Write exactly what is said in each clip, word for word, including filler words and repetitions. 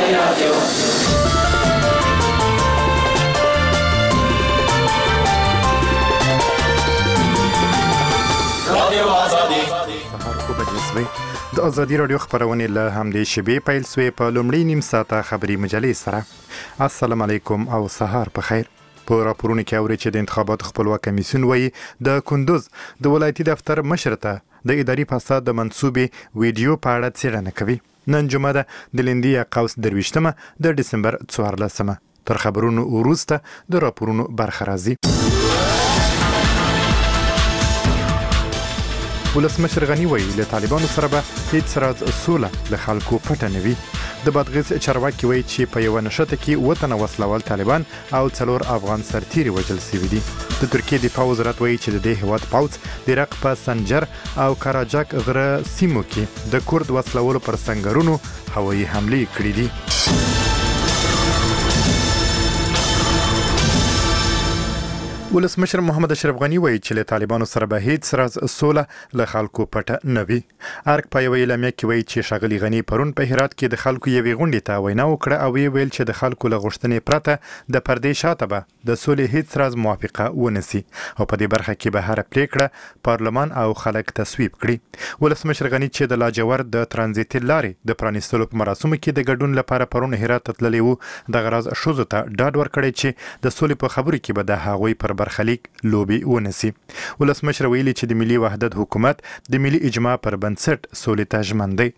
د ازادي راډیو خبرونه له همدې شبي پیل سوې په لومړی نیم ساعته خبري مجلې سره. السلام علیکم او سهار په خیر. په راپورونو کې اوري چې د انتخاباتو خپلواک کمیسیون وایي د کندوز د ولایتي دفتر مشر ته د اداري فساد د منسوبې ویډیو په اړه څېړنه کوي. نن جمعه ده د لندي قوس درویشتمه د ډسمبر څوارلسمه. تر خبرونو وروسته د راپورونو برخه راځي. ولسمشر غنی وایي له طالبانو سره به هیڅ راز سوله له خلکو پټه نه وي. د بادغیس چارواکي وایي چې په یوه نښته کې اووه تنه وسلوال طالبان او څلور افغان سرتیري وژل سوي دي. د ترکیې دفاع وزارت وایي چې د دې هېواد پوځ د عراق په سنجر او کراجاک غره سیمو کې د کورد وسلولو پر سنګرونو هوایي حملې کړې دي. ولسمشر محمد اشرف غنی وایي چې له طالبانو سره به هیڅ راز سوله له خلکو پټه نه وي. ارګ په یوه اعلامیه کې وایي چې ښاغلي غنی پرون په هرات کې د خلکو یوې غونډې ته وینا وکړه او ویې ویل چې د خلکو له غوښتنې پرته د پردې شاته به د سولې هیڅ راز موافقه ونسي او په دې برخه کې به هره پریکړه پارلمان او خلک تصویب کړي. ولسمشر غنی چې د لاجورد د ترانزیتي لارې د پرانیستلو په مراسمو کې د ګډون لپاره پرون هرات ته تللی و، دغه راز ښځو ته ډاډ ورکړی چې د سولې په خبرو کې به د هغوی پر برخلیک لوبي ونسي. ولسمشر ویلي چې د ملي وحدت حکومت د ملي اجماع پر بنسټ سولې ته ژمن دی.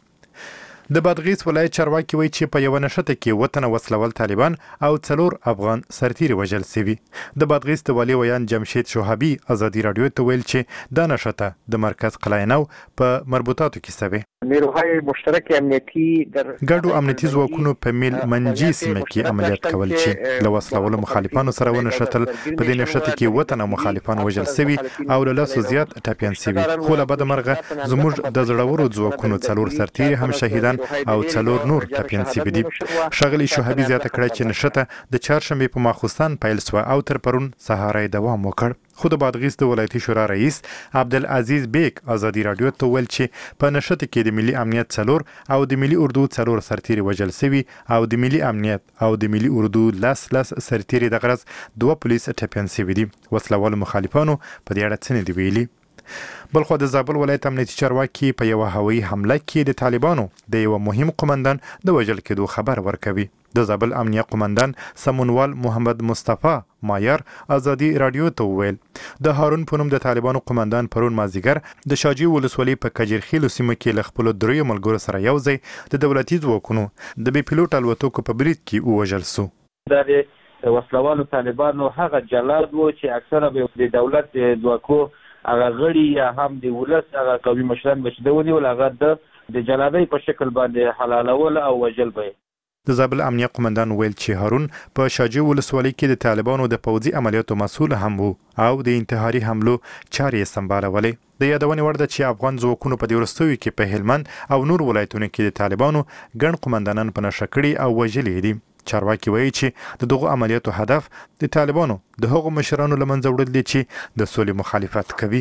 د بادغیس ولایت چارواکي وایي چې په یوه نښته کې اووه تنه وسلوال طالبان او څلور افغان سرتیري وژل سوي. د بادغیس د والي ویان جمشید شوهابي ازادي راډیو ته ویل چې دا نښته د مرکز قلعه‌نو په مربوطاتو کې سوي. نیروهای مشترک امنیتي در ګډو امنیتي ځواکونو په میل منجي سیمه کې عملیات کول چې له وسلوالو مخالفانو سره ونښتل. په دې نښته کې اووه تنه مخالفان وژل سوي او له لسو زیات ټپیان سوي. خو له بده مرغه زموږ د زړورو ځواکونو څلور سرتیري هم شهیدان او څلور نور ټپیان سوي دي. ښاغلي شوهابي زیاته کړه چې نښته د چهارشنبې په ماخوستان پیل سوه او تر پرون سهار یې دوام وکړ. خو د بادغیس د ولایتي شورا رئیس عبدالعزیز بیگ ازادي راډیو ته ویل چې په نښته کې د ملي امنیت څلور او د ملي اردو څلور سرتیري وژل سوي او د ملي امنیت او د ملي اردو لس لس سرتیري د غرض دوه پولیس ټپیان سوي دي. وسلوالو مخالفانو په دې اړه څه نه دي ویلي. بلخو د زابل ولایت امنیتي چارواکي په یوه هوایي حمله کې د طالبانو د یوه مهم قمندان د وژل کېدو خبر ورکوي. د زابل امنیه قمندان سمونوال محمد مصطفی مایار ازادي راډیو ته وویل د هارون په نوم د طالبانو قمندان پرون مازدیګر د شاجوی ولسوالۍ په کجیرخیلو سیمه کې له خپلو دریو ملګرو سره یو ځای د دولتي ځواکونو د بې پیلوټ الوتکو په برید کې ووژل سو. دا د وسلوالو طالبانو هغه جلاد و چې اکثره د دولت ځواکو هغه غړي یا هم د ولس هغه قومي مشران به چې د ونیول هغه د جلادۍ په شکل باندې حلالول او وژل به. د زابل امنیه قمندان ویل چې هارون په شاجوی ولسوالۍ کې د طالبانو د پوځي عملیاتو مسؤل هم وو او د انتحاري حملو چارې یې سمبالولې. د یادونې وړ ده چې افغان ځواکونو په دې وروستیو کې په هلمند او نور ولایتونو کې د طالبانو ګڼ قمندانان په نښه کړي او وژلي دي. چارواکي وایي چې د دغو عملیاتو هدف د طالبانو د هغو مشرانو له منځه وړل دي چې د سولې مخالفت کوي.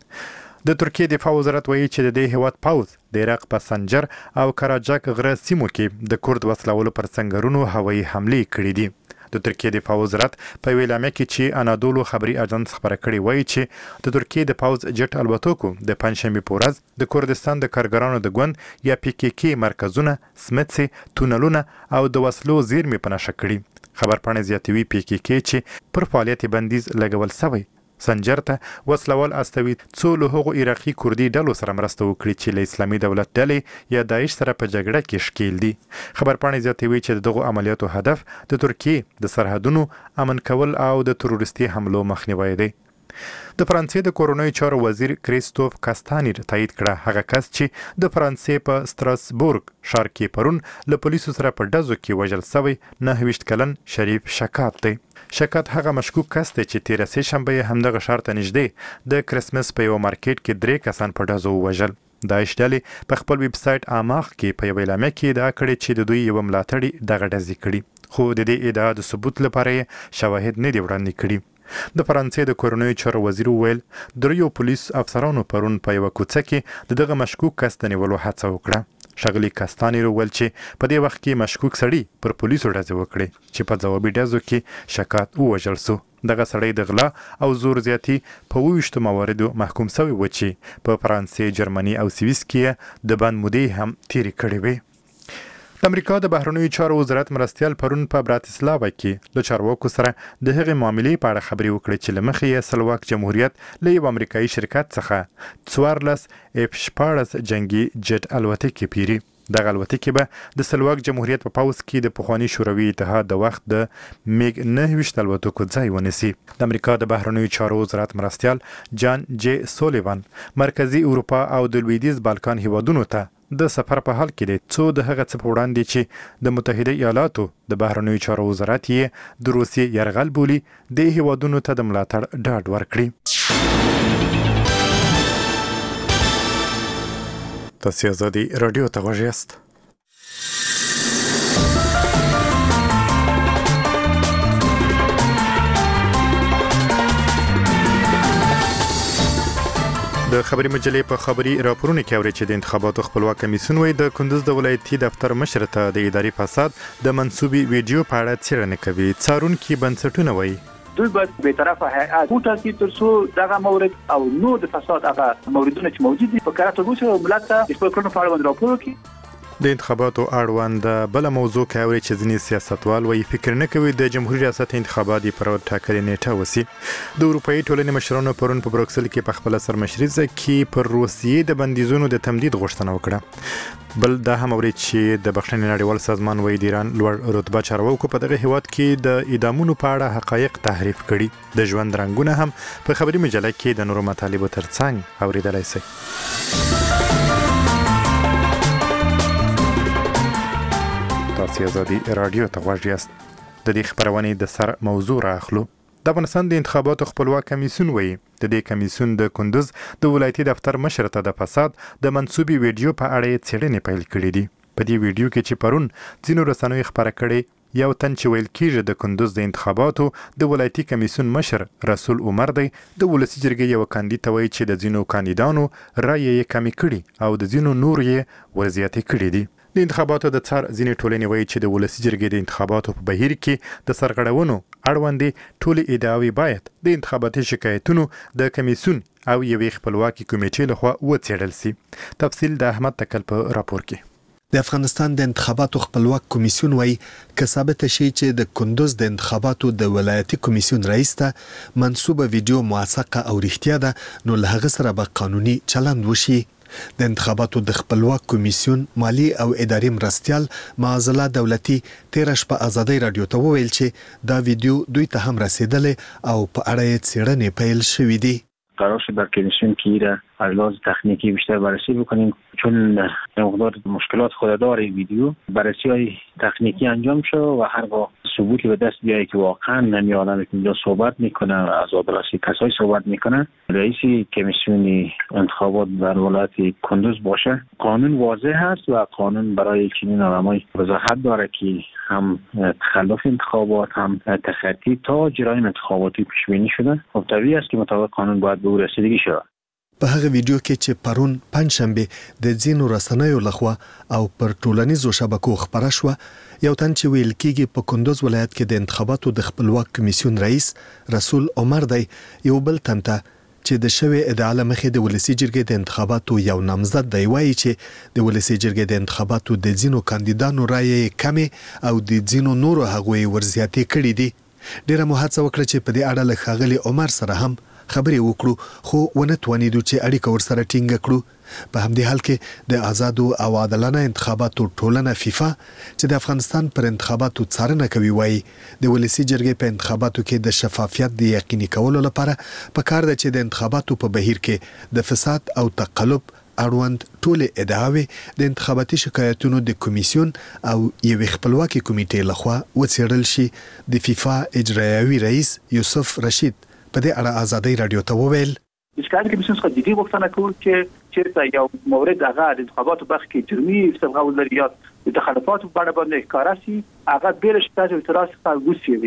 د ترکیې دفاع وزارت وایي چې د دې هېواد پوځ د عراق په سنجر او کراجاک غره سیمو کې د کورد وسلولو پر سنګرونو هوایي حملې کړې دي. د ترکیې دفاع وزارت په یوه اعلامیه کې چې انادولو خبري اژانس خبره کړې وایي چې د ترکیې د پوځ جټ الوتکو د پنجشنبې په ورځ د کردستان د کارګرانو د ګوند یا پی کې کې مرکزونه، سمڅې، تونلونه او د وسلو زیرمې په نښه کړي. خبرپاڼې زیاتوي پی کې کې چې پر فعالیت بندیز لګول سوی. سنجر ته وسلوال استوي څو له هغو عراقي کردي ډلو سره مرسته وکړي چې له اسلامي دولت ډلې یا داعش سره په جګړه کې ښکیل دي. خبرپاڼې زیاتوي چې دغو عملیاتو هدف د ترکیې د سرحدونو امن کول او د تروریستي حملو مخنیوی دی. د فرانسې د کورونوي چارو وزیر کریستوف کاستانی تایید کړه هغه کس چې د فرانسې په ستراسبورګ ښار کې پرون له پولیسو سره په ډزو کې وژل سوی نهه ویشت کلن شریف شکات دی. شکات هغه مشکوک کس دی چې تېره سې شنبه یې همدغه ښار ته نږدې د کرسمس په یوه مارکیټ کې درې کسان په ډزو ووژل. داعش ډلې په خپل ویب سایټ آماخ کې په یوه اعلامیه کې ادعا کړې چې د دوی یوه ملاتړي دغه ډزې کړي، خو د دې ادعا د ثبوت لپاره یې شواهد نه دي وړاندې کړي. د فرانسې د کورنیو چارو وزیر ویل دریو پولیس افسرانو پرون په یو کوڅه کې د دغه مشکوک کس د نیولو هڅه وکړه. شغلی کاستانی ویل چې په دې وخت کې مشکوک سړی پر پولیسو ډزې وکړې چې په ځوابي ډزو کې شکات ووژل سو. دغه سړی د غلا او زور زیاتی په ویشتو مواردو محکوم شوی و چې په فرانسې، جرمني او سویس کې د بند مودې هم تیرې کړې وې. د امریکا د بهرنیو چارو وزارت مرستیال پرون په براتسلاوا کې له چارواکو سره د هغې معاملې په اړه خبرې وکړې چې له مخې یې سلواک جمهوریت له یو امریکایي شرکت څخه څوارلس اف شپاړس جنګي جټ الوتکې پیري. دغه الوتکې به د سلواک جمهوریت په پوځ کې د پخواني شوروي اتحاد د وخت د میګ نهه ویشت الوتکو ځای ونیسي. د امریکا د بهرنیو چارو وزارت مرستیال جان جی سولیوان مرکزی اروپا او د لویدیځ بالکان هیوادونو ته د سفر په حال کې دی څو د هغه څه په وړاندې چې د متحده ایالاتو د بهرنیو چارو وزارت یې د روسیې یرغل بولي د هیوادونو ته د ملاتړ ډاډ ورکړي. تاسو آزادي رادیو ته غوږ یاست. د خبري مجلې په خبري راپورونه کې اوري چې د انتخاباتو خپلواک کمیسیون وایي د کندوز د ولایتي دفتر مشر ته د اداري فساد د منسوبي ویډیو په اړه څېړنه کوي. څارونکي بنسټونه وایي دوی باید به طرفه هيئت وټاکي تر څو دغه مورد او نو د فساد هغه موردونه چې موجود دي په کار توګه چې ملت ته د خپل کړنو په اړه باندې راپور وکړي. د انتخاباتو اړوند بل موضوع کې اوري چې ځینې سیاستوال وایي فکر نه کوي د جمهوریت ریاست انتخابات پر ټاکلې نیټه وسی. د اروپאי ټولنې مشرانو پرون په بروکسل کې په خپل سرمشري کې پر روسیې د بندیزونو د تمدید غوښتنه وکړه. بل دا هم اوري چې د بخښنې نړیوال سازمان وایي د ایران لوړ رتبه چارواکو په دغه هیواد کې د اعدامونو په اړه حقایق تحریف کړي. د ژوند رنګونه هم په خبري مجله کې د نورو مطالبو ترڅنګ اوریدلای شي. تاسو آزادي رادیو ته غوږ یاست. د دې خبرونې د سر موضوع راخلو. د افغانستان د انتخاباتو خپلواک کمیسیون وایي د دې کمیسیون د کندوز د ولایتي دفتر مشر ته د فساد د منسوبي ویډیو په اړه څېړنې پیل کړې دي. په دې ویډیو کې چې پرون ځینو رسنیو خبره کړې یو تن چې ویل کېږي د کندوز د انتخاباتو د ولایتي کمیسیون مشر رسول عمر دی د ولسی جرګې یو کاندید ته وایي چې د ځینو کاندیدانو رایې یې کمې کړي او د ځینو نور یې ورزیاتې کړي دي. د انتخاباتو د څار ځینې ټولنې وایي چې د ولسی جرګې د انتخاباتو په بهیر کې د سرغړونو اړوندې ټولې ادعاوې باید د انتخاباتي شکایتونو د کمیسیون او یوې خپلواکي کمیټې لخوا وڅېړل شي. تفصیل د احمد تکل په راپور کې. د افغانستان د انتخاباتو خپلواک کمیسیون وایي که ثابت شي چې د کندوز د انتخاباتو د ولایتي کمیسیون رئیس ته منسوبه ویډیو موثقه او رښتیا ده نو له هغه سره به قانوني چلند وشي. د انتخاباتو د خپلواک کمیسیون مالی او اداري مرستیال معزله دولتي تیر شپه آزادي رادیو ته وویل چې دا ویډیو دوی ته هم رسیدلې او په اړه یې څېړنې پیل شوې دي. قرار شد در کمیسیون که ایره از لحاظ تکنیکی بیشتر بررسی بکنیم چون مقدار مشکلات خود داره ویدیو بررسی های تکنیکی انجام شد و هرگاه ثبوتی به دست بیایی که واقعا نمی آدمی که اینجا صحبت میکنه از آدرسی کسایی صحبت میکنه رئیس کمیسیون انتخابات در ولایت کندوز باشه قانون واضح هست و قانون برای چنین آدمای وضاحت داره که هم تخلف انتخابات هم تخطی تا جرایم انتخاباتی پیش بینی شده خب طبیعی است که مطابق قانون باید به او رسیدگی شود. په هغه ویډیو کې چې پرون پنځشنبه د ځینو رسنیو لخوا او پر ټولنیزو شبکو خبره شوه یو تن چې ویل کېږي په کندوز ولایت کې د انتخاباتو د خپلواک کمیسیون رئیس رسول عمر دی یو بل تن ته چې د شوی ادعا لمخې د ولسی جرګې د انتخاباتو یو نامزد دی وایي چې د ولسی جرګې د انتخاباتو د ځینو کاندیدانو رایې کمې او د ځینو نورو هغوی ورزیاتې کړي دي. ډیره مو هڅه وکړه چې په دې اړه له ښاغلي عمر سره هم خبرې وکړو خو ونه توانیدو چې اړیکه ورسره ټینګه کړو. په همدې حال کې د آزادو او عادلانه انتخاباتو ټولنه فیفا چې د افغانستان پر انتخاباتو څارنه کوي وایي د ولسی جرګې په انتخاباتو کې د شفافیت د یقیني کولو لپاره پکار ده چې د انتخاباتو په بهیر کې د فساد او تقلب اړوند ټولې ادعاوې د انتخاباتي شکایتونو د کمیسیون او یوې خپلواکي کمیټې لخوا وڅېړل شي. د فیفا اجرایوي رئیس یوسف رشید په دې اړه آزادي رادیو ته وویل اشکال کمیسیون څخه جدي غوښتنه کوي چې چیرته یو مورد هغه د انتخاباتو برخه کې جرمي استغلال لري یا د تخلفات په اړه باندې ښکارا شي هغه بیل شته چې اعتراض څخه وسیږي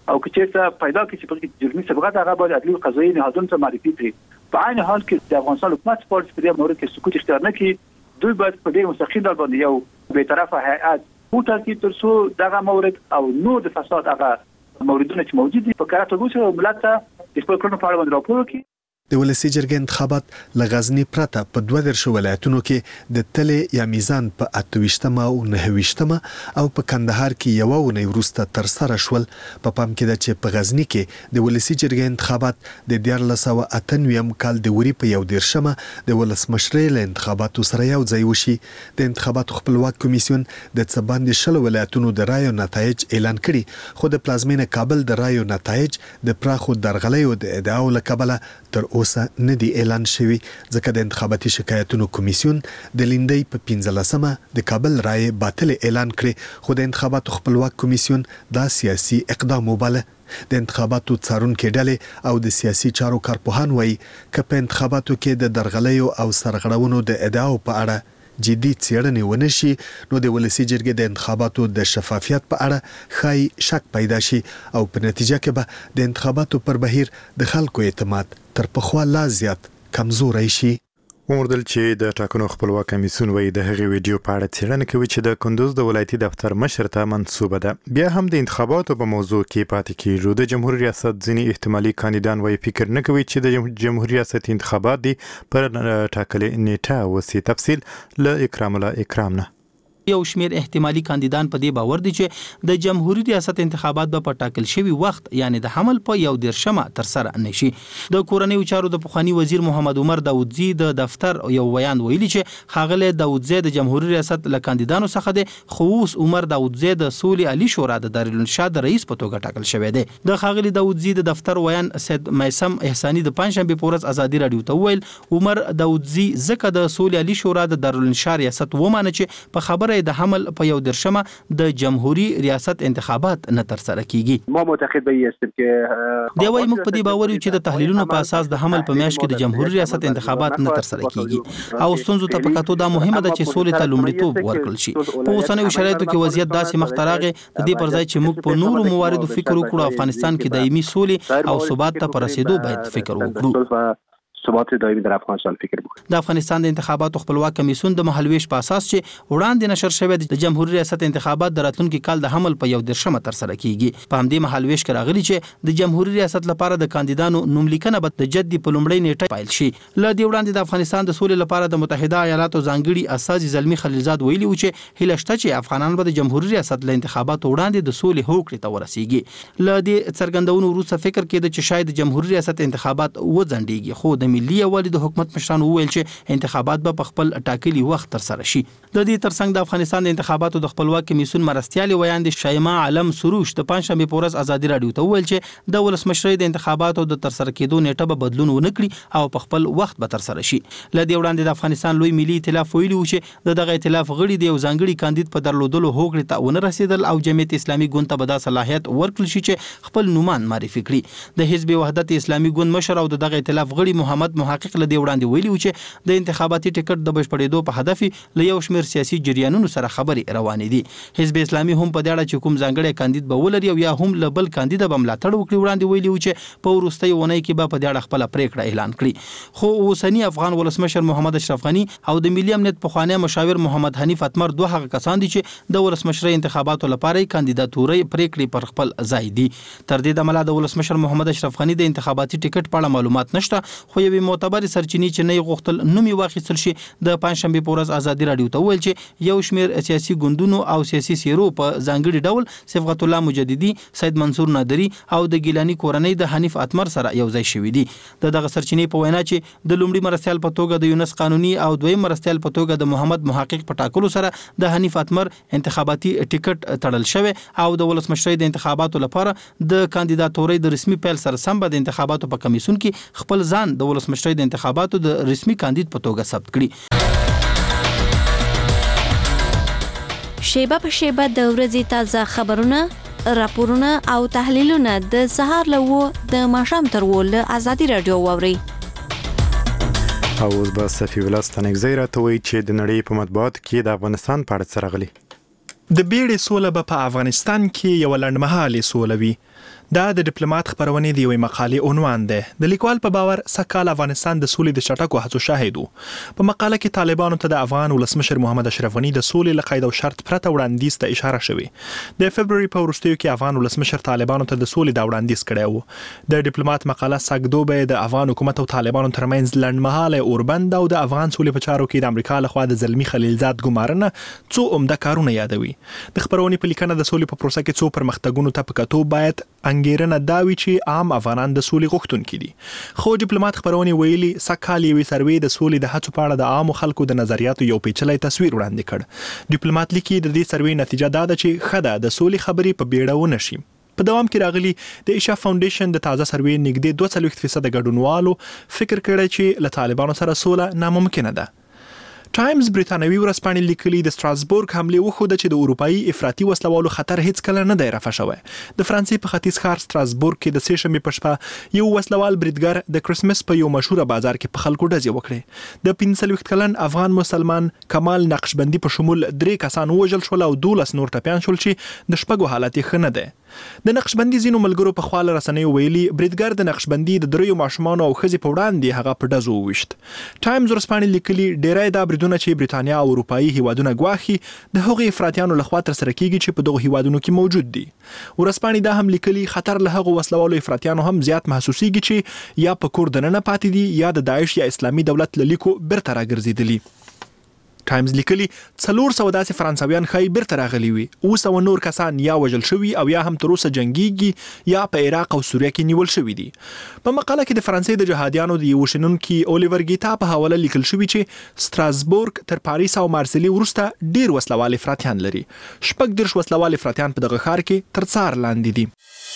او که چیرته پیدا کړي چې په جرمي سبقت هغه باید عدلي قضایي نهادونو ته معرفي کړي. په عین حال کې د افغانستان حکومت پالیسي په دې مورد کې سکوت اختیار نه کړي. دوی باید په دې مستقیم ډول باندې یو بی‌طرفه هیئت وټاکي تر څو دغه مورد او نو د فساد هغه موردونه چې موجود دي په کار توګه ملت ته د خپل کړنو په اړه باندې راپور وکړي. د ولسی جرګې انتخابات له غزنی پرته په دوه دیرش ولایتونو کې د تلې یا میزان په اته ویشتمه او نهه ویشتمه او په کندهار کې یو ونې وروسته تر سره شول. په پام کې ده چې په غزنی کې د ولسی جرګې انتخابات د دیارلس سوه اته نویم کال د وري په یو دیرشمه د ولسمشرۍ له انتخاباتو سره یو ځای وشي. د انتخاباتو خپلواک کمیسیون د څه باندې شل ولایتونو د رایو نتایج اعلان کړي، خو د پلازمینه کابل د رایو نتایج د پراخو درغلیو د ادعاو له کبله تر اوسه نه دی اعلان شوی، ځکه د انتخاباتي شکایتونو کمیسیون د لیندۍ په پنځلسمه د کابل رای باطل اعلان کړي، خو د انتخاباتو خپلواک کمیسیون دا سیاسي اقدام وباله. د انتخاباتو څارونکو ډلې او د سیاسي چارو کارپوهان وایي که په انتخاباتو کې د درغلیو او سرغړونو د ادعاو په اړه جدي څېړنې ونشي، نو د ولسی جرګې د انتخاباتو د شفافیت په اړه خای شک پیدا شي او په نتیجه کې به د انتخاباتو پر بهیر د خلکو اعتماد تر پخوا لا زیات کمزوری شي. ومردل چې د ټاکنو خپلواک کمیسیون وایي د هغې ویډیو په اړه څېړنه کوي چې د کندوز د ولایتي دفتر مشر ته منسوبه ده. بیا هم د انتخاباتو په موضوع کې پاتې کېږو. د جمهوریت ریاست ځینې احتمالي کاندیدان وایي فکر نه کوي چې د جمهوریت ریاست انتخابات دي پر ټاکلې نیټه وسي. تفصیل له اکرام الله اکرام نه. یو شمیر احتمالي کاندیدان په دې باور دي چې د جمهوریت ریاست انتخابات به په ټاکل شوی وخت یعنی د حمل په یو دیرشمه تر سره نشي. د کورنیو چارو د پخوانی وزیر محمد عمر داودزی د دفتر یو بیان ویلي چې ښاغلی داودزی د جمهوریت ریاست له کاندیدانو څخه دی، خو اوس عمر داودزی د سولې علي شورا د دارالانشا د رئیس په توګه ټاکل شوی دی. د ښاغلي داودزی د دفتر ویان سید میسم احساني د پنځشنبې په ورځ ازادي راډیو ته وویل عمر داودزی ځکه د سولې علي شورا د دارالانشا ریاست ومانه چې په خبره د حمل په یو درشمه د جمهوریت ریاست انتخابات نه تر سره کیږي. ما معتقد به هستم که دی وايي موږ په دې باور یو چې د تحلیلونو په اساس د حمل په میاشت کې د جمهوریت ریاست انتخابات نه تر سره کیږي او ستونزو ته په کتو دا مهمه ده چې سولې ته لومړیتوب ورکړل شي. په اوسنیو شرایطو کې وضعیت داسې مخ ته راغی د دې پر ځای چې موږ په نورو مواردو فکر وکړو، افغانستان کې دایمي سولې او ثبات ته پر رسیدو باید فکر وکړو. ثبات دایمي در افغانستان فکر وکړي. د افغانستان د انتخاباتو خپلواک کمیسیون د مهالویش په اساس چې وړاندې نشر شوی د جمهوریت ریاست انتخابات د راتلونکي کال د حمل په یو دیرشمه تر سره کیږي. په همدې مهالویش کې راغلي چې د جمهوریت ریاست لپاره د کاندیدانو نوملیکنه به د جدي په لومړۍ نیټه پیل شي. ل دې وړاندې د افغانستان د سولې لپاره د متحده ایالاتو ځانګړي استازي زلمی خلیلزاد ویلي و چې هیله شته چې افغانان به د جمهوریت ریاست له انتخاباتو وړاندې د سولې هوکړې ته ورسیږي. ل دې څرګندونو وروسته فکر کېده چې شاید د جمهوریت ریاست انتخابات وځنډیږي، خو د ملي یووالي د حکومت مشرانو وویل چې انتخابات به په خپل ټاکلي وخت تر سره شي. د دې ترڅنګ د افغانستان د انتخاباتو د خپلواک کمیسیون مرستیالي ویاند شایما علم سروش د پنځشنبې په ورځ ازادي راډیو ته وویل چې د ولسمشرۍ د انتخاباتو د تر سره کېدو نیټه به بدلون ونه کړي او په خپل وخت به تر سره شي. ل دې وړاندې د افغانستان لوی ملي ائتلاف ویلي و چې د دغه ائتلاف غړي د یو ځانګړي کاندید په درلودلو هوکړې ته ونه رسیدل او جمعیت اسلامي ګوند ته به دا صلاحیت ورکړل شي چې خپل نومان معرفي کړي. د حزب وحدت اسلامي ګوند مشر او د دغه ائتلاف غړي محمد محقق ل دې وړاندې ویلي و چې د انتخاباتي ټیکټ د بشپړېدو په هدف له یو شمېر سیاسي جریانونو سره خبرې روانې دي. حزب اسلامي هم په دې اړه چې کوم ځانګړی کاندید به ولري او یا هم له بل کاندید به ملاتړ وکړي وړاندې ویلي و چې په وروستۍ اونۍ کې به په دې اړه خپله پرېکړه اعلان کړي. خو اوسني افغان ولسمشر محمد اشرف غني او د ملي امنیت پخوانی مشاور محمد حنیف اتمر دوه هغه کسان دي چې د ولسمشرۍ انتخاباتو لپاره کاندیداتوري پرېکړې پر خپل ځای دي. تر دې دمه د ولسمشر محمد اشرف غني د انتخاباتي ټیکټ په اړه معلومات نشته، خو یوې معتبرې سرچینې چې نه غوښتل نوم یې واخیستل شي د پنځشنبې په ورځ ازادي راډیو ته وویل چې یو شمېر سیاسي ګوندونو او سیاسي څېرو په ځانګړي ډول صبغت الله مجددي، سید منصور نادري او د ګیلاني کورنۍ د حنیف اتمر سره یو ځای شوي دي. د دغه سرچینې په وینا چې د لومړي مرستیال په توګه د یونس قانوني او دویم مرستیال په توګه د محمد محقق په ټاکلو سره د حنیف اتمر انتخاباتي ټیکټ تړل شوی او د ولسمشرۍ د انتخاباتو لپاره د کاندیداتورۍ د رسمي پیل سره سم به د انتخاباتو په کمیسیون کې خپل ځان د ولسمشرۍ د انتخاباتو د رسمي کاندید په توګه ثبت کړي. شیبه په شیبه د ورځې تازه خبرونه، راپورونه او تحلیلونه د سهار له و د ماښام تر و له ازادي راډیو واورئ. او اوس به صفي الله ستانکزی راته وایي چې د نړۍ په مطبوعاتو کې د افغانستان په اړه څه راغلي. د بیړې سوله به په افغانستان کې یو لنډمهالې سوله وي. دا د ډیپلوماټ خبرونې دی یوې مقالې عنوان ده. د لیکوال په باور سکهال افغانستان د سولې د چټکو هڅو شاهد وو. په مقاله کې طالبانو ته د افغان ولسمشر محمد اشرف غني د سولې له قید او شرط پرته وړاندیز ته اشاره شوې. د فبروري په وروستیو کې افغان ولسمشر طالبانو ته د سولې دا وړاندیز کړی وو. د ډیپلوماټ مقاله سګدوبه د افغان حکومت او طالبانو ترمنځ لنډمهاله اوربند او د افغان سولې په چارو کې د امریکا لخوا د زلمی خلیلزاد ګمارنه څو عمده کارونه یادوي. د خبرونې په لیکنه د سولې په پروسه کې څو پرمختګونو ته په کتو باید انګیرنه دا وي چې عام افغانان د سولې غوښتونکي دي. خو ډیپلوماټ خبرونه ویلي سکهال یوې سروې د سولې د هڅو په اړه د عامو خلکو د نظریاتو یو پیچلی تصویر وړاندې کړ. ډیپلوماټ لیکي د دې سروې نتیجه دا ده چې خدا د سولې خبرې په بیړه ونه شي. په دوام کې راغلي د ایشا فاونډیشن د تازه سروې نږدې دوه څلوېښت فیصد ګډونوالو فکر کړی چې له طالبانو سره سوله ناممکنه ده. ټایمز بریتانوي ورځپاڼې لیکلي د ستراسبورګ حملې وښوده چې د اروپایي افراطي وسلوالو خطر هیڅ کله نه دی رفع شوی. د فرانسې په ختیځ ښار ستراسبورګ کې د سې شنبې په شپه یو وسلوال بریدګر د کرسمس په یو مشهوره بازار کې په خلکو ډزې وکړې. د پنځه څلوېښت کلن افغان مسلمان کمال نقشبندي په شمول درې کسان ووژل شول او دولس نور ټپیان شول چې د شپږو حالت یې ښه نه دی. د نقشبندي ځینو ملګرو په خواله رسنیو ویلي بریدګر د نقشبندي د دریو ماشومانو او ښځې په وړاندې هغه په ډزو وویشت. ټایمز ورځپاڼې لیکلي ډیری دا بریدونه چې بریتانیا او اروپایي هیوادونه ګواښي د هغو افراطیانو لخوا ترسره کیږي چې په دغو هیوادونو کې موجود دي. ورځپاڼې دا هم لیکلي خطر له هغو وسلوالو افراطیانو هم زیات محسوسیږي چې یا په کور دننه پاتې دي یا د داعش یا اسلامي دولت له لیکو بیرته راګرځېدلي. ټایمز لیکلي څلور سوه داسې فرانسویان ښایي بیرته راغلي وي. اووه سوه نور کسان یا وژل شوي او یا هم تر اوسه جنګیږي یا په عراق او سوریه کې نیول شوي دي. په مقاله کې د فرانسې د جهادیانو د یوه شنونکي اولیور ګیتا په حواله لیکل شوي چې ستراسبورګ تر پاریس او مارسیلي وروسته ډیر وسلوال افراطیان لري. شپږ دېرش وسلوال افراطیان په دغه ښار کې تر څار لاندې دي.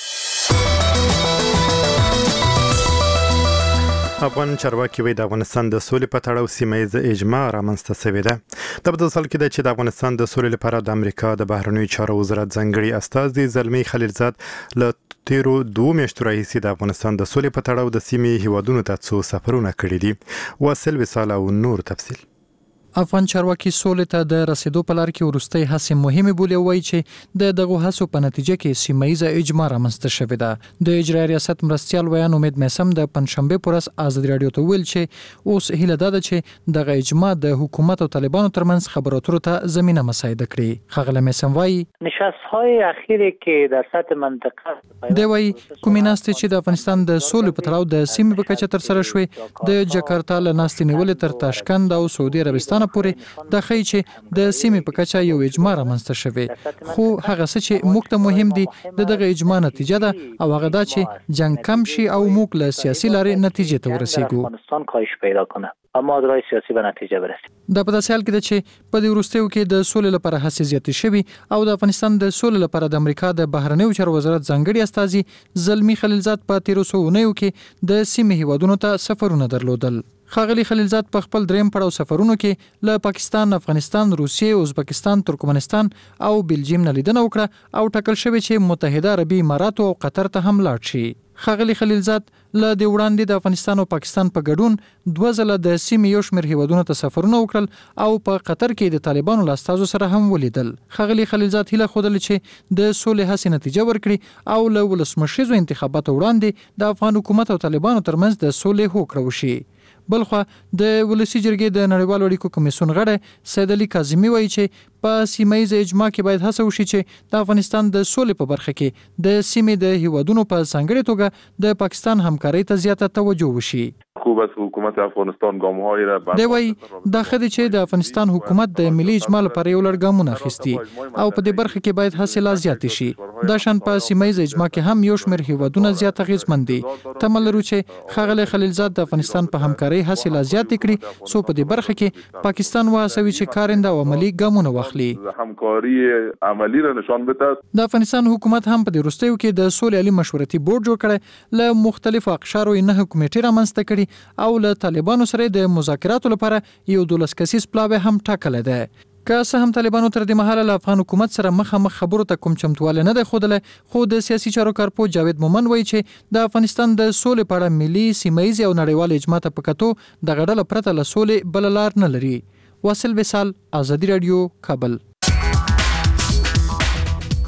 افغان چارواکي وایي د افغانستان د سولې په تړاو سیمه ییزه اجماع رامنځته شوې ده. دا په داسې حال کې ده چې د افغانستان د سولې لپاره د امریکا د بهرنیو چارو وزارت ځانګړي استازي زلمی خلیلزاد له تیرو دوه میاشتو راهیسې د افغانستان د سولې په تړاو د سیمې هیوادونو ته څو سفرونه کړي دي. واصل وصال او نور تفصیل. افغان چارواکي سولې ته د رسیدو په لار کې وروستۍ هڅې مهمې بولي. وایي چې د دغو هڅو په نتیجه کې سیمه ییزه اجماع رامنځته شوې ده. د اجرایي ریاست مرستیال ویان امید میسم د پنځشنبې په ورځ ازادي راډیو ته ویل چې اوس هیله ده چې دغه اجماع د حکومت او طالبانو ترمنځ خبرو اترو ته زمینه مساعده کړي. ښاغلی میسم وایي نشست‌های اخیری که در سطح منطقه دی وایي کومې ناستې چې د افغانستان د سولې په تړاو د سیمې په کچه ترسره شوې د جکارتا له ناستې نیولې تر تاشکند او سعودي عربستان پورې د خی چې د سیمې په کچه یو اجماع رامنځته شوی. خو هغه څه چې موږ ته مهم دي د دغه اجماع نتیجه ده او هغه دا چې جنگ کم شي او موږ له سیاسي لارې نتیجې ته ورسیږو. افغانستان کاهش پیدا کنه اما از راه سیاسی به نتیجه برسیم. دا په داسې حال کې ده چې په دې وروستیو کې د سولې لپاره هڅې زیاتې شوي او د افغانستان د سولې لپاره د امریکا د بهرنیو چارو وزارت ځانګړي استازي زلمی خلیلزاد په تیرو څو اونیو کې د سیمې هیوادونو ته سفرونه درلودل. ښاغلی خلیلزاد په خپل دریم پړاو سفرونو کې له پاکستان، افغانستان، روسیې، ازبکستان، ترکمنستان او بلجیم نه لیدنه وکړه او ټاکل شوی چې متحده عربي اماراتو او قطر ته هم لاړ شي. ښاغلی خلیلزاد له دې وړاندې د افغانستان او پاکستان په ګډون دوه ځله د سیمې یو شمېر هیوادونو ته سفرونه وکړل او په قطر کې د طالبانو له استازو سره هم ولیدل. ښاغلی خلیلزاد هیله ښودله چې د سولې هڅې نتیجه ورکړي او له ولسمشریزو انتخاباتو وړاندې د افغان حکومت او طالبانو ترمنځ د سولې هوکړه وشي. بلخوا د ولسی جرګې د نړیوالو اړیکو کمیسیون غړی سید علي کاظمي وایي چې په سیمه ییزه اجماع کې باید هڅه وشي چې د افغانستان د سولې په برخه کې د سیمې د هیوادونو په ځانګړې توګه د پاکستان همکارۍ ته زیاته توجه وشي. خوب است حکومت افغانستان ګام‌های را دی وایي دا ښه دی چې د افغانستان حکومت د ملي اجماع لپاره یو لړ ګامونه اخیستي او په دې برخه کې باید هڅې لا زیاتې شي. دا شان په سیمه ییزه اجماع کې هم یو شمېر هیوادونه زیات اغېزمن دي. تمه لرو چې ښاغلی خلیلزاد د افغانستان په همکارۍ هڅې لا زیاتې کړي څو په دې برخه کې پاکستان وهڅوي چې کارنده او عملي ګامونه واخلي. همکاری عملی را نشان بده. د افغانستان حکومت هم په دې وروستیو کې د سولې عالي مشورتي بورډ جوړ کړی، له مختلفو اقشارو یې نهه کمیټې رامنځته کړي او له طالبانو سره د مذاکراتو لپاره یو دولس کسیز پلاوی هم ټاکلی دی. که څه هم طالبانو تر دې مهاله له افغان حکومت سره مخامخ خبرو ته کوم چمتوالی نه دی ښودلی، خو د سیاسي چارو کارپو جاوید مومن وایي چې د افغانستان د سولې په اړه ملي، سیمه ییزې او نړیوال اجماع ته په کتو دغه ډله پرته له سولې بله لار نه لري. واصل وصال، ازادي راډیو، کابل.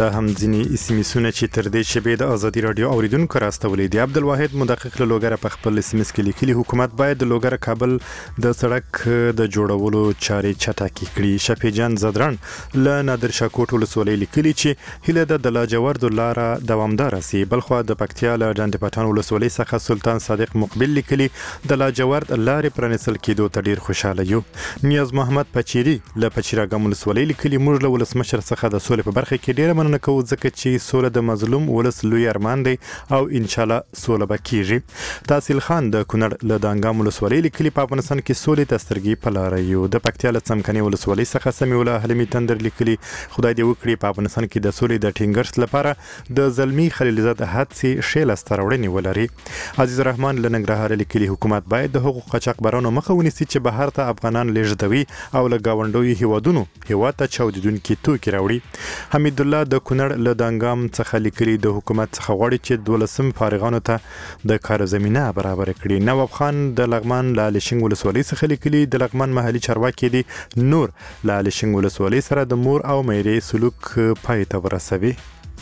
دا هم ځینی اسمسونه چې تر دې شبې د ازادي رادیو اوریدونکو راستولې دي. عبدالواحد مدقق له لوګره په خپل اسمس کې لیکلي حکومت باید د لوګره کابل د سړک د جوړولو چارې چټکې کړي. شفیع جان زدران له نادر شاه کوټ ولسوالۍ لیکلي چې هیله ده د لاجورد لاره دوامدار سي. بلخو د پکتیا له ډنډ پټان ولسوالۍ څخه سلطان صادق مقبل لیکلي د لاجورد لارې پرانیستل کېدو ته ډیر خوشاله یو. نیاز محمد پچيري له پچیراګم ولسوالۍ لیکلي موږ له ولسمشر څخه د سولې په برخه کې ډیر مننه کوو ځکه چې سوله د مظلوم ولس لوی ارمان دی او ان شاء الله سوله به کیږي. تحصیل خان د کونړ له دانګام ولسوالۍ لیکلي په افغانستان کې سولې ته سترګې په لاره یو. د پکتیا له څمکني ولسوالۍ څخه سمي الله حلمي تندر لیکلي خدای دې وکړي په افغانستان کې د سولې د ټینګرست لپاره د زلمی خلیلزاد هڅې شیل استراوړنی ولري. عزیز الرحمن له ننګرهار لیکلي حکومت باید د حقوق قاچاقبرانو مخه ونیسي چې بهر ته افغانان لیږدوي او له گاونډوي هیوادونو هیواد ته چاودیدونکي توکي راوړي. حمید الله د کونړ له دانګام څخه لیکلي د حکومت څخه غواړي چې دولسم فارغانو ته د کار زمينه برابر کړي. نواب خان د لغمان له لشنګ ولسوالۍ څخه لیکلي د لغمان محلي چارواکي دي نور له لشنګ ولسوالۍ سره د مور او مېرې سلوک پای ته ورسوي.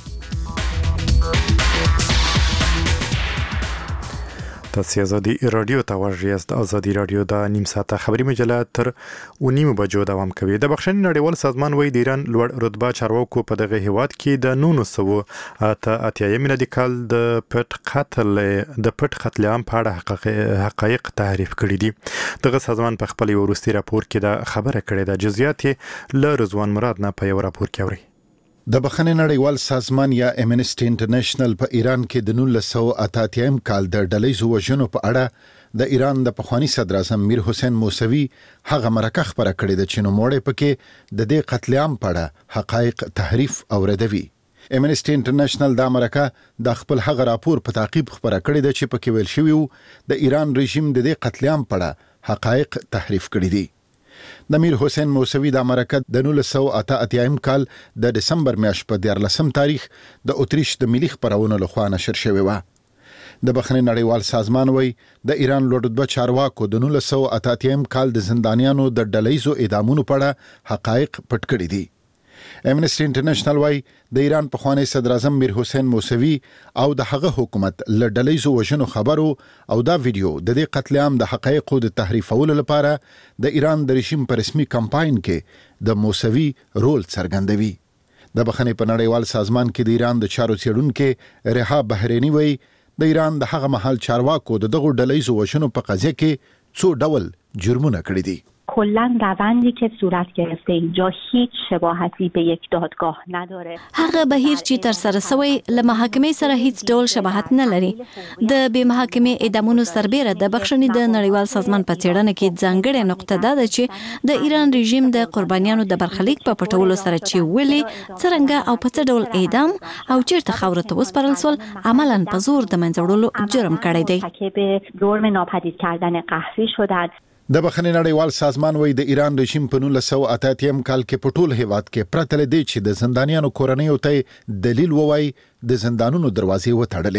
تاسو ازادي رادیو ته ورغیاست. ازادي رادیو د نیم ساعته خبري مجله تر ونیم بجو دوام کوي. د بخښنې نړیوال سازمان وایي د ایران لوړ رتبه چارواکو په دغه هیواد کې د نونو سو اته اتیا میلادي کال د پټ قتل د پټ قتل عام په اړه حقایق تعریف کړي دي. دغه سازمان په خپل وروستي راپور کې د خبره کړې ده. جزئیات له رضوان مراد نه په یو راپور کې اوري. د بخښنې نړیوال سازمان یا امنسټي انټرنیشنل په ایران کې د نولس سوه اته اتیا کال د ډلهیزو وژنو په اړه د ایران د پخوانی صدر اعظم میر حسین موسوي هغه مرکه خبره کړې ده چې نوموړی پکې د دې قتل عام په اړه حقایق تحریف او ردوي. امنسټي انټرنیشنل دا مرکه د خپل هغه راپور په تعقیب خبره کړې ده چې پکې ویل شوی و د ایران رژیم د دې قتل عام په اړه حقایق تحریف کړي دي. د میر حسین موسوي د مرکه د نولس سوه اته اتیا کال د دسمبر میاشت په دیارلسم تاریخ د اتریش د ملي خبرونو لخوا نشر شوی و. د بخښنې نړیوال سازمان وایي د ایران لوړ رتبه چارواکو د نولس سوه اته اتیا کال د زندانیانو د ډلهیزو اعدامونو په اړه حقایق پټ کړي دي. امنسټي انټرنیشنل وایي د ایران پخوانی صدر اعظم میر حسین موسوي او د هغه حکومت له ډلهیزو وژنو خبرو او دا ویډیو د دې قتل عام د حقایقو د تحریفولو لپاره د ایران د رژیم په رسمي کمپاین کې د موسوي رول څرګندوي. د بخښنې په نړیوال سازمان کې د ایران د چارو څېړونکو رها بحرینی وایي د ایران د هغه مهال چارواکو د دغه ډلهیزو وژنو په قضیه کې څو ډول جرمونه کړي دي. کلاً روندی که صورت گرفته اینجا هیچ شباهتی به یک دادگاه نداره. هغه بهیر چې تر سره سوی له محاکمې سره هیڅ ډول شباهت نه لري. د بې محاکمې اعدامونو سربېره د بخښنې د نړیوال سازمان په څېړنه کې ځانګړې نقطه ده چې د ایران رژیم د قربانیانو د برخلیک په پټولو سره چې ولې څرنګه او په څه ډول اعدام او چیرته خاورو ته وسپارل سول عملاً په زور د منځه وړلو جرم کړی دی. مرتکب جرم ناپدید کردن قهری شدند. د بخښنې نړیوال سازمان وایي د ایران رژیم په نولس سوه اته اتیا کال کې په ټول هیواد کې پرته له دې چې د زندانیانو کورنیو ته دلیل ووایي د زندانونو دروازې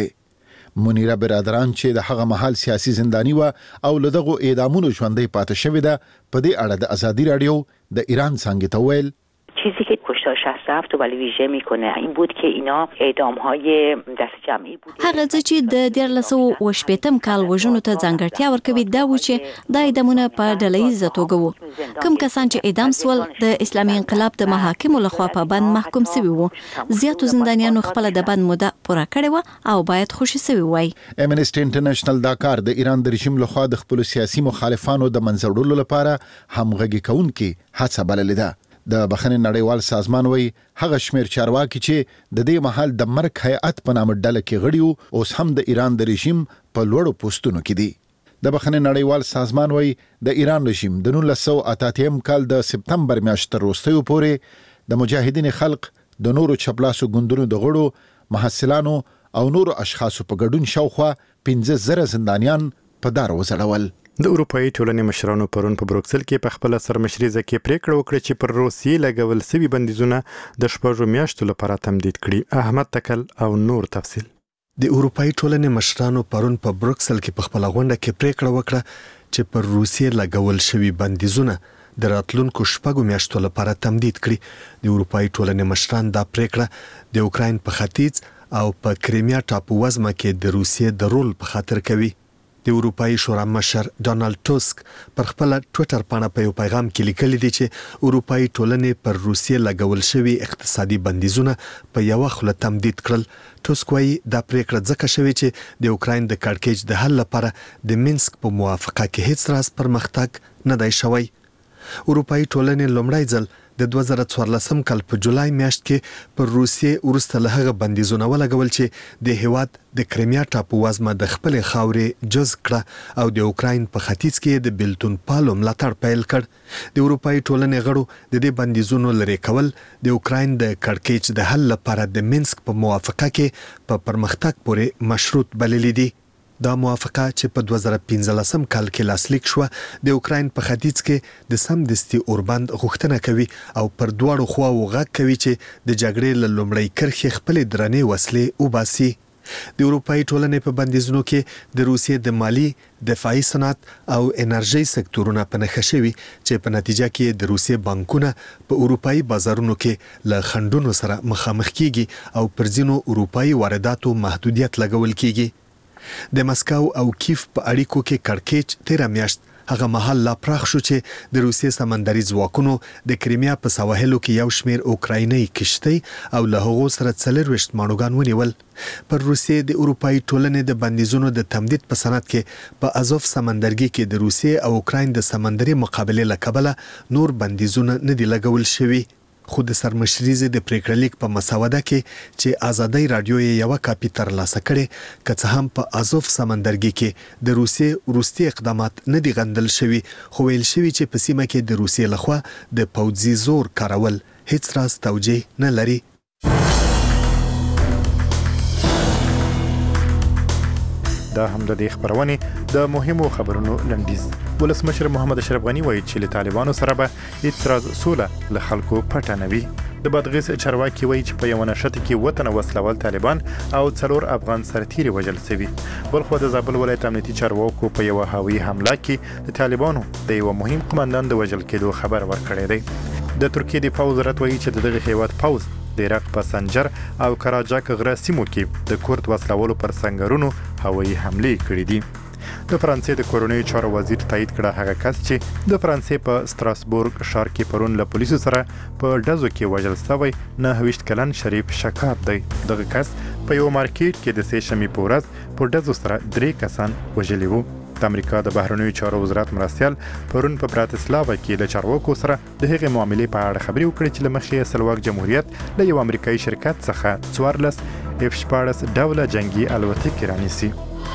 وتړلې. منیره برادران چې د هغه مهال سیاسي زندانی و او له دغو اعدامونو ژوندۍ پاتې شوې ده په دې اړه د ازادي رادیو د ایران څانګې ته ویل چیزی که کشتار شصت هفت ولی ویژه میکنه این بود که اینا اعدام‌های دست جمعی بود. هغه چې د دیارلسو و شپږم کال وژنو ته ځانګړتیا ورکوي دا و چې د اعدامونه په ډلهیزه توګه وو. کوم کسان چې اعدام سول د اسلامي انقلاب د محاکمو لخوا په بند محکوم شوي وو. زیاتو زندانیانو خپل د بند موده پوره کړې و او باید خوشي شوي وای. امنسټي انټرنیشنل دا کار د ایران د رژیم لخوا د خپل سیاسي مخالفانو د منځوړلو لپاره همغږي کوونکې هڅه بللې ده. د بخښنې نړیوال سازمان وایي هغه شمیر چارواکي چې د دې محل د مرګ هیئت په نامه ډله کې غړي اوس هم د ایران د رژیم په لوړو پوسټونو کې دي. د بخښنې نړیوال سازمان وایي د ایران رژیم د نولس سوه اته اتیا کال د سپتمبر میاشتې تر وروستیو پورې د مجاهدین خلق د نورو چپلاسو ګوندونو د غړو محصلانو او نورو اشخاصو په ګډون شاوخوا پنځه زره زندانیان په دار وځړول. د اروپאי ټولنې مشرانو پرون په بروکسل کې په خپل سرمشريزه کې پریکړه وکړه چې پر روسیې لګول شوی بندیزونه د شپږو میاشتو لپاره تمدید کړي. احمد تکل او نور تفصیل. د اروپאי ټولنې مشرانو پرون په بروکسل کې په خپل غونډه کې پریکړه وکړه چې پر روسیې لګول شوی بندیزونه د راتلونکو شپږو میاشتو لپاره تمدید کړي. د اروپאי ټولنې مشران دا پریکړه د اوکراین په ختیځ او په کریمیا ټاپو وزمه کې د روسیې د رول په خاطر کوي. د اروپאי شورا مشر ډونالد ټوسک پر خپل ټوئیټر باندې په یو پیغام کې لیکلي دي چې اروپאי ټولنې پر روسیې لګول شوی اقتصادي بندیزونه په یو خله تمدید کړل. ټوسک وايي دا پریکړه ځکه شوې چې د اوکراین د کړکېچ د حل لپاره د مینسک په موافقه کې هیڅ راز پرمختګ نه دی شوی. اروپאי ټولنې لومړی ځل د دوه زره څوارلسم کال په جولای میاشت کې پر روسیې وروسته له هغه بندیزونه ولګول چې د هیواد د کریمیا ټاپو وزمه د خپل خاورې جز کړه او د اوکراین په ختیځ کې د بیلتون پالو ملاتړ پیل کړ. د اروپאי ټولنې غړو د دې بندیزونو لرې کول د اوکراین د کړکېچ د حل لپاره د مینسک په موافقه کې په پرمختګ پورې مشروط بللي دي. دا موافقه چې په دوه زره پنځلسم کال کې لاسلیک شو د اوکراین په ختیځ کې د سمدستي اوربند غوښتنه کوي او پر دواړو خواو غږ کوي چې د جګړې له لومړۍ کرښې خپل درنې وسلې وباسي. د اروپאי ټولنې په بندیزونو کې د روسیې د مالی، دفاعي صنعت او انرژي سکتورونه په نښه شوي چې په نتیجه کې د روسیې بانکونه په اروپאי بازارونو کې له خنډونو سره مخامخ کیږي او پر ځینو اروپאי وارداتو محدودیت لګول کیږي. د مسکو او کیف په اړیکو کې کړکېچ تیره میاشت هغه مهال لا پراخ شو چې د روسیې سمندري ځواکونو د کریمیا په سواحلو کې یو شمیر اوکرایني کشتۍ او له هغو سره څلرویشت ماڼوګان ونیول. پر روسیې د اروپאי ټولنې د بندیزونو د تمدید په سند کې په ازوف سمندرګي کې د روسیې او اوکراین د سمندري مقابلې له کبله نور بندیزونه نه دي لګول شوي. خو د سرمشریزې د پریکړه لیک په مسوده کې چې آزادۍ رادیو یې یو کاپی ترلاسه کړي که څه هم په ازوف سمندرګي کې د روسیې وروستي اقدامات نه دي غندل شوي، خو ویل شوي چې په سیمه کې د روسیې لخوا د پوځي زور کارول هیڅ راز توجیه نه لري. دا هم د دې خبرونې د مهمو خبرونو لنډیز. ولسمشر محمد اشرف غنی وایي چې له طالبانو سره به هیڅ راز سوله له خلکو پټه نه وي. د بادغیس چارواکي وایي چې په یو نشته کې وطن وسلوال طالبان او څلور افغان سرتیري وژل شوي. بلخو د زابل ولایت امنیتي چارواکو په یو هوایي حمله کې د طالبانو د یو مهم قومندان د وژل کېدو خبر ورکړی دی. د ترکیې د پوځ وزارت وایي چې دغه هیواد پوځ د عراق په سنجر او کراجاک غره سیمو کې د کورد وسلوالو پر سنگرونو هوایي حملې کړې دي. د فرانسې د کورونی چارو وزیر تایید کړه هغه کس چې د فرانسې په ستراسبورګ ښار کې پرون له پولیسو سره په ډزو کې وژل شوی نهه ویشت کلن شریف شکاب دی. دغه کس په یو مارکیټ کې د سې شنبې په ورځ په ډزو سره درې کسان وژلي وو. د امریکا د بهرنیو چارو وزارت مرستیال پرون په براتسلاوا کې له چارواکو سره د هغې معاملې په اړه خبرې وکړې چې له مخې سلواک جمهوریت له یو امریکایي شرکت څخه څوارلس اف شپاړس ډوله جنگي الوتکې رانیسي.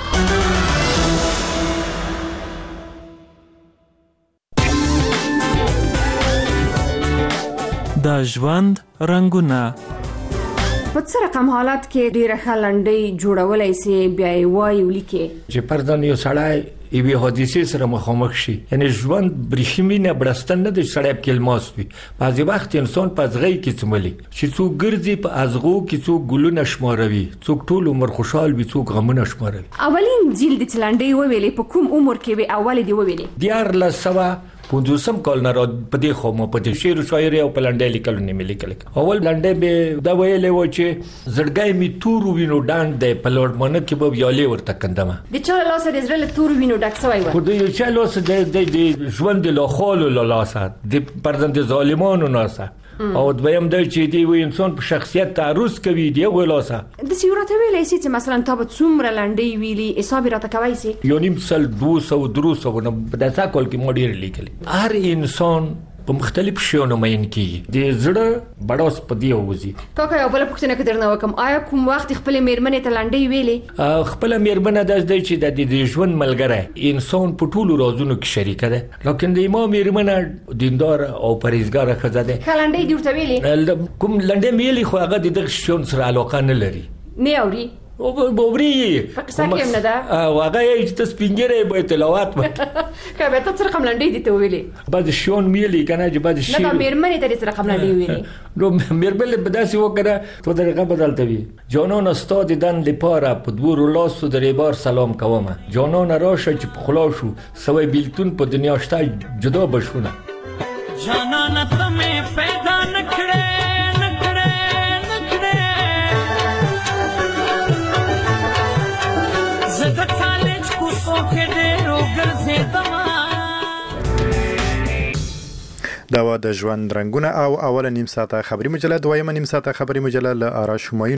د ژوند رنګونه په څه رقم حالت کې ډیره خلنډي جوړولای سي بیا یې وایي ولیکي چې پردان یو سړی ایوی حادثه سره مخامخ شي، یعنی ژوند برېښمینه بړستن نه د سړی په کلماس وي. بعضی وخت انسان په ازغی کې څملي چې څوک ګرځي په ازغو کې څوک ګلونه شماروي، څوک ټول عمر خوشحال وي، څوک غمونه شماروي. اولین جیل د چلنډي وویلې په کوم عمر کې به اول دی وویلې دیار لسوا پوندوسم کال نه را په دې خو مو په دې شعر او شاعري او په لنډه لیکلو نه ملي کله اول لنډه به دا ویلې و چې زړګای می تور وینو ډاند دی په لوړ منه کې به یالي ورته کندمه د چا لاس د زړه تور وینو ډک سوی و خو د چا لاس د د ژوند له خالو لاس د پرځند ظالمانو ناسه او دویم د چې دی و انسان په شخصیت تعرض کوي دی ولاسه د سیورته ویلې چې مثلا تاسو څومره لنډي ویلي حساب راته کوي سي یو نیم سل دوه سوه درې سوه نه د تاسو کول کې مودیر لیکل هر انسان په مختلف شیونو مین کی د زړه بڑوس پدی وځي کاکا یو بل پښتنه کې درنه وکم آیا کوم وخت خپل میرمنې ته لنډي ویلې خپل میرمنه د دې چې د دې ژوند ملګری انسان په ټولو رازونو کې شریک ده لکه د امام میرمنه دیندار او پرهیزګار خزه ده لنډي دی ورته ویلې کوم لنډي ویلې خو هغه د دغه شیون سره علاقه نه لري نه اوري او بوبري پکې کې نه ده او هغه یې چې سپینګره به تلاوت وکړه کبه ته څه رقم لنډي دي ته ویلې بعد شون میلي کنه چې بعد شي نه میرمنې ته څه رقم لنډي ویلې نو میرمنې به داسې وکړه تو درغه بدلته وي جانان استاد دن لپاره په دوه لاسو درې بار سلام کوم جانان راشه چې په خلاصو سوي بیلتون په دنیا شته جدا بشونه جانان ته مې پیدا نکړې نکړې نکړې زه د کالج کوڅو کې ډېرو ګرځېدم. دا و د ژوند رنګونه او اوله نیم ساعته خبري مجله، دویمه نیم ساعته خبري مجله له آرا شمایون